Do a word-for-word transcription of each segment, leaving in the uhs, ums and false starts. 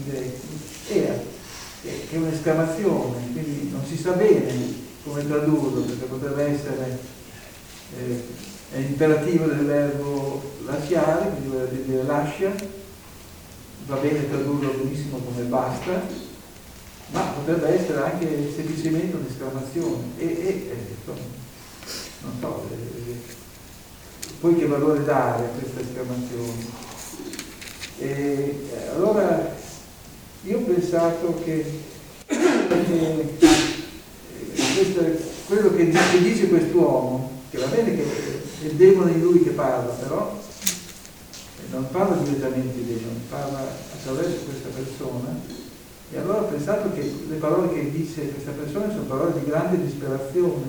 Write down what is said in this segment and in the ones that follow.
indiretti, era che è un'esclamazione, quindi non si sa bene come tradurlo, perché potrebbe essere eh, è imperativo del verbo lasciare, quindi vuol dire lascia, va bene tradurlo benissimo come basta, ma potrebbe essere anche semplicemente un'esclamazione e, e eh, insomma, non so eh, poi che valore dare a questa esclamazione. E, eh, allora io ho pensato che, che questo, quello che dice, che dice quest'uomo, che va bene che è il demone in lui che parla, però non parla direttamente di demone, parla attraverso questa persona, e allora ho pensato che le parole che dice questa persona sono parole di grande disperazione,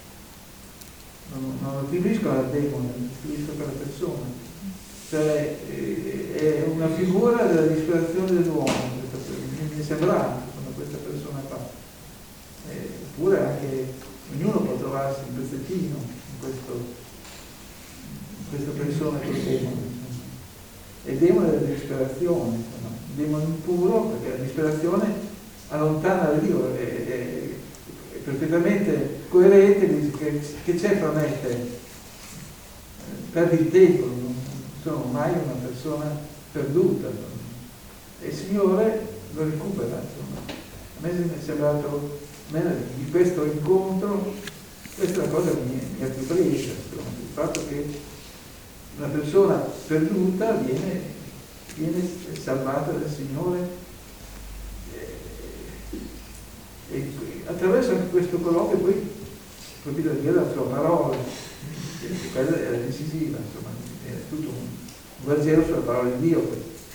non, non attribuiscono al demone, attribuiscono alla persona, cioè è una figura della disperazione dell'uomo, mi è sembrato, insomma, questa persona qua. Eppure anche ognuno può trovarsi un pezzettino in, questo, in questa persona che è il demone. È il demone della disperazione, insomma. Il demone impuro, perché la disperazione allontana da Dio, è, è, è perfettamente coerente, dice che, che c'è fra me e te. Perdi il tempo, non sono mai una persona perduta. E il Signore lo recupera, insomma. A me mi è sembrato, a me di questo incontro, questa è la cosa che mi, mi ha più presa, insomma, il fatto che una persona perduta viene, viene salvata dal Signore e, e attraverso anche questo colloquio poi capito dire la sua parola, e quella era decisiva, insomma, è tutto un Vangelo sulla parola di Dio.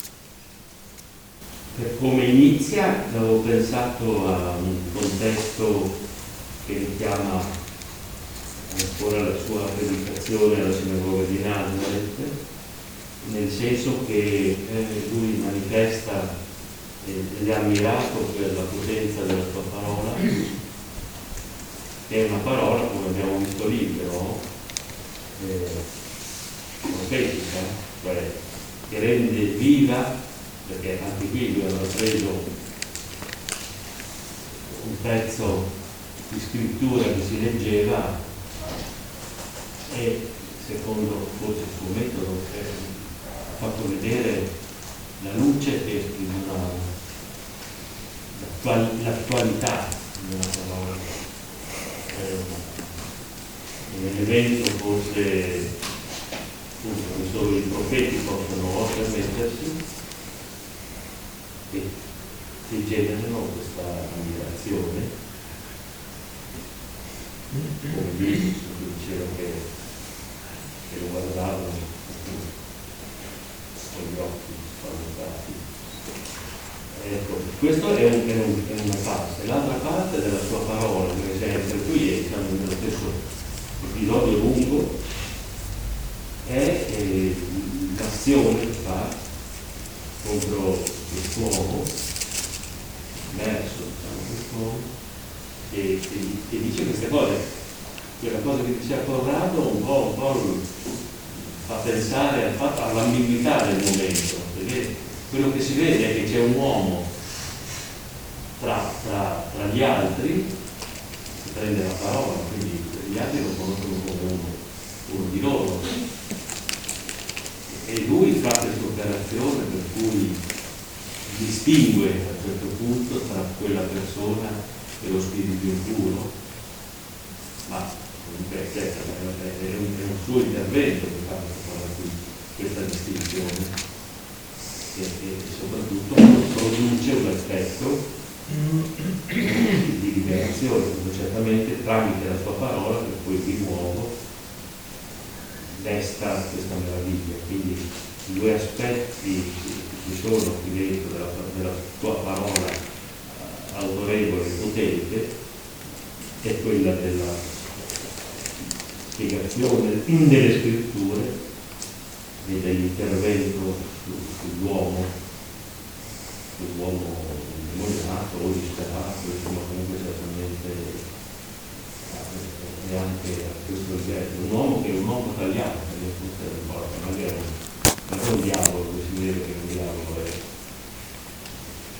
Per come inizia, avevo pensato a un contesto che richiama ancora la sua predicazione alla sinagoga di Nazareth, nel senso che eh, lui manifesta ed è ammirato per la potenza della sua parola, che è una parola, come abbiamo visto lì, però eh, profetica, cioè che rende viva, perché anche qui lui aveva preso un pezzo di scrittura che si leggeva e secondo forse il suo metodo ha fatto vedere la luce e una, l'attualità di una parola. Eh, un evento forse che solo i profeti possono permettersi e si generano questa ammirazione, come diceva che che lo guardavano con gli occhi spaventati. Ecco, questo è, un, è, un, è una parte. L'altra parte della sua parola, per esempio, qui siamo nello stesso episodio lungo, è eh, l'azione che fa contro quest'uomo, verso quest'uomo, che, che, che dice queste cose. Quella cosa che diceva Corrado un po', un po' fa pensare al fatto, all'ambiguità del momento, perché quello che si vede è che c'è un uomo tra, tra, tra gli altri che prende la parola, quindi gli altri lo conoscono come uno, uno di loro, e lui fa questa operazione per cui distingue a un certo punto tra quella persona e lo spirito impuro, ma comunque certo, è, un, è un suo intervento che fa questa, questa distinzione e, e soprattutto produce un effetto di liberazione, certamente tramite la sua parola, per cui di nuovo desta questa meraviglia. Quindi i due aspetti che ci sono qui dentro della, della sua parola autorevole e potente è quella della spiegazione delle scritture e dell'intervento sull'uomo, sull'uomo demoniato o disperato, insomma comunque certamente è anche a questo livello. Un uomo che è un uomo tagliato, non è un diavolo, come si vede che un diavolo è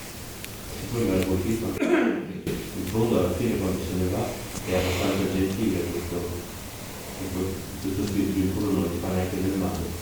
così, in fondo alla fine quando se ne va è abbastanza gentile questo, questo spirito di cui non gli fa neanche del male.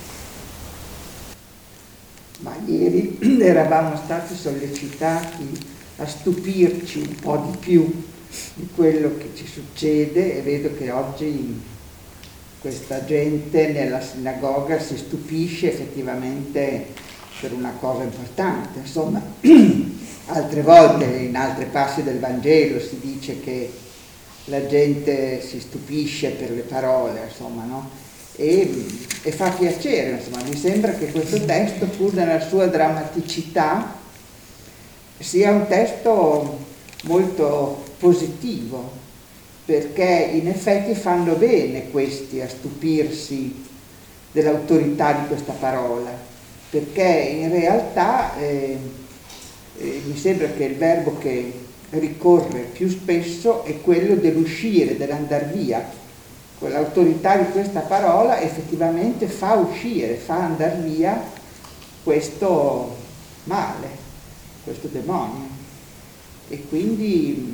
Ma ieri eravamo stati sollecitati a stupirci un po' di più di quello che ci succede e vedo che oggi questa gente nella sinagoga si stupisce effettivamente per una cosa importante. Insomma, altre volte in altri passi del Vangelo si dice che la gente si stupisce per le parole, insomma, no? E, e fa piacere, insomma, mi sembra che questo testo, pur nella sua drammaticità, sia un testo molto positivo, perché in effetti fanno bene questi a stupirsi dell'autorità di questa parola, perché in realtà eh, eh, mi sembra che il verbo che ricorre più spesso è quello dell'uscire, dell'andar via. L'autorità di questa parola effettivamente fa uscire, fa andar via questo male, questo demonio. E quindi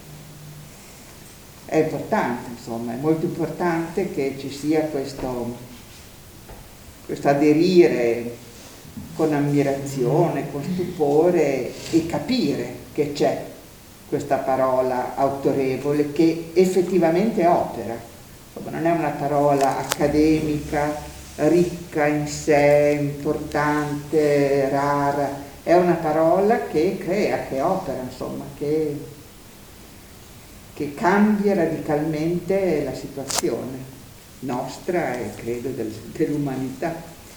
è importante, insomma, è molto importante che ci sia questo, questo aderire con ammirazione, con stupore e capire che c'è questa parola autorevole che effettivamente opera. Non è una parola accademica, ricca in sé, importante, rara, è una parola che crea, che opera, insomma, che, che cambia radicalmente la situazione nostra e credo del, dell'umanità.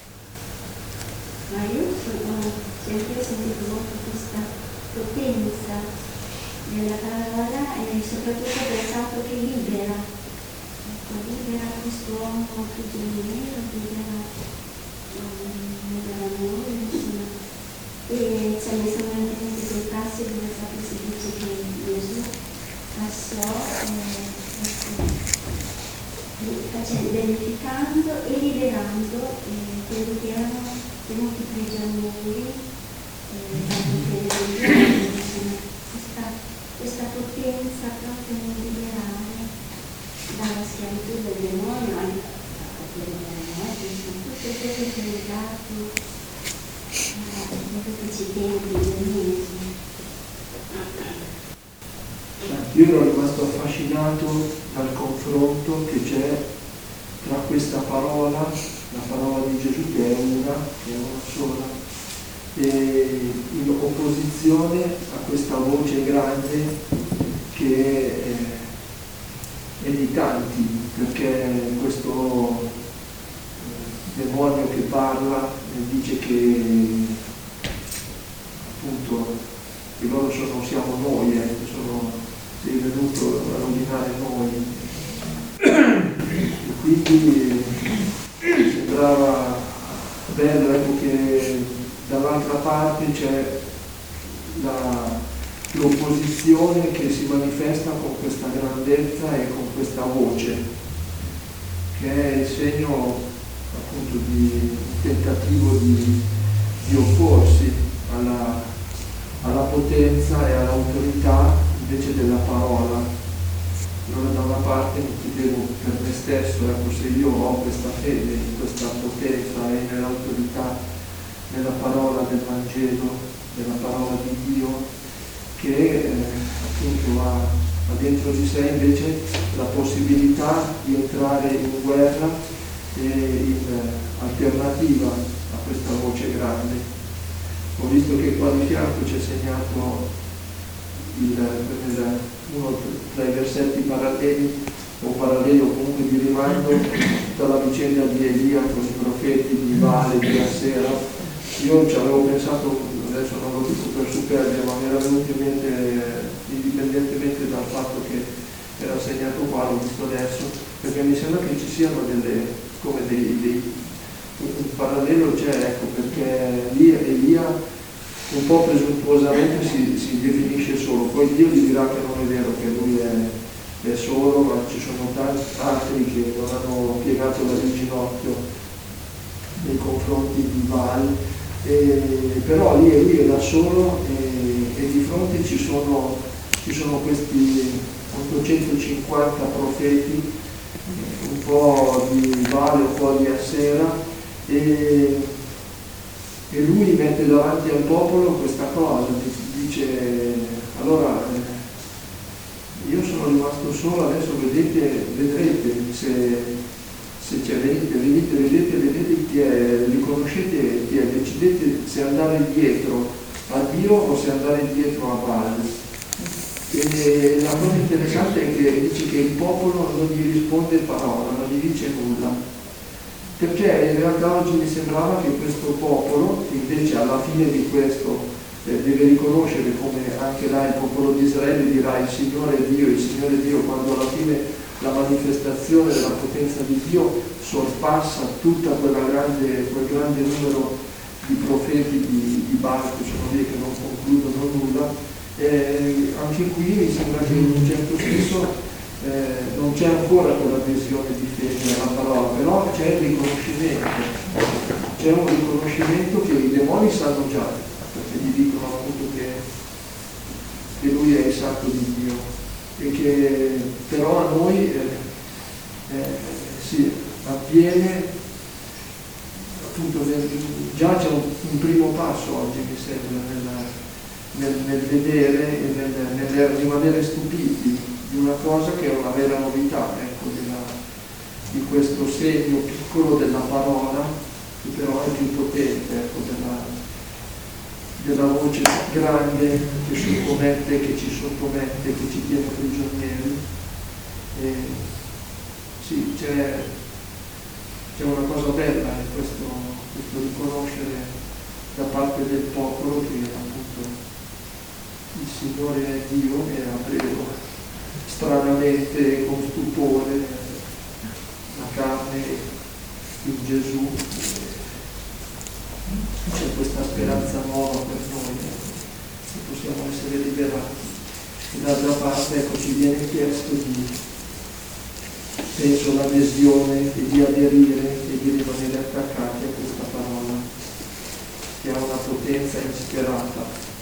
Ma io sono sempre sentito molto questa potenza della parola e soprattutto del fatto che libera. Libera quest'uomo prigioniero, libera, libera noi, insomma. E ci ha messo in mente quei passi dove proprio si dice che Gesù passò eh, facendo, beneficando e liberando eh, quelli che erano tenuti prigionieri, eh, questa, questa potenza proprio nel liberare dalla schiavitù del demonio al tutto quello che è legato a quello che ci tiene prigionieri. Io ero rimasto affascinato dal confronto che c'è tra questa parola, la parola di Gesù che è una, che è una sola, e in opposizione a questa voce grande che è e di tanti, perché questo eh, demonio che parla eh, dice che appunto che loro sono, siamo noi, eh, sono, sei venuto a rovinare noi. E quindi eh, sembrava bello, ecco, che dall'altra parte c'è la l'opposizione che si manifesta con questa grandezza e con questa voce, che è il segno appunto di un tentativo di, di opporsi alla, alla potenza e all'autorità invece della parola. Allora da una parte mi chiedevo per me stesso, ecco, se io ho questa fede in questa potenza e nell'autorità, nella parola del Vangelo, nella parola di Dio, che eh, appunto ha, ha dentro di sé invece la possibilità di entrare in guerra e in eh, alternativa a questa voce grande. Ho visto che qua di fianco c'è segnato il, il, uno tra i versetti paralleli o paralleli o comunque di rimando tutta la vicenda di Elia con i profeti di Vale, di Asera. Io ci avevo pensato, adesso non lo dico per superbia, ma mi era venuto in mente, indipendentemente dal fatto che era segnato qua, l'ho visto adesso, perché mi sembra che ci siano delle, come dei, dei un parallelo c'è, ecco, perché lì Elia un po' presuntuosamente si, si definisce solo, poi Dio gli dirà che non è vero, che lui è, è solo, ma ci sono tanti altri che non hanno piegato il ginocchio nei confronti di Baal. Eh, però lì è lì da solo e, e di fronte ci sono, ci sono questi ottocentocinquanta profeti, un po' di Vale, un po' di Assera, e, e lui mette davanti al popolo questa cosa, dice: allora io sono rimasto solo, adesso vedete, vedrete se, se c'è, venite, venite, vedete, vedete chi è, li conoscete chi è, decidete se andare dietro a Dio o se andare dietro a Baal. E la cosa interessante è che dice che il popolo non gli risponde parola, non gli dice nulla, perché in realtà oggi mi sembrava che questo popolo, invece alla fine di questo eh, deve riconoscere, come anche là il popolo di Israele dirà il Signore è Dio, il Signore è Dio, quando alla fine la manifestazione della potenza di Dio sorpassa tutta quella grande, quel grande numero di profeti di, di Baal che sono lì, che non concludono nulla. Eh, anche qui mi sembra che in un certo senso eh, non c'è ancora quella visione di fede alla parola, però c'è il riconoscimento, c'è un riconoscimento che i demoni sanno già, perché gli dicono appunto che, che lui è il santo di Dio, e che però a noi eh, eh, sì, avviene appunto nel, già c'è un, un primo passo oggi mi sembra nella Nel, nel vedere e nel, nel rimanere stupiti di una cosa che è una vera novità, ecco, della, di questo segno piccolo della parola, che però è più potente, ecco, della, della voce grande che soccomette, che ci sottomette, che ci tiene prigionieri. E, sì, c'è, c'è una cosa bella in questo, questo riconoscere da parte del popolo che appunto il Signore è Dio, e ha preso stranamente con stupore la carne in Gesù. C'è questa speranza nuova per noi, se possiamo essere liberati. E d'altra parte, ecco, ci viene chiesto di, penso, l'adesione e di aderire e di rimanere attaccati a questa parola che ha una potenza insperata.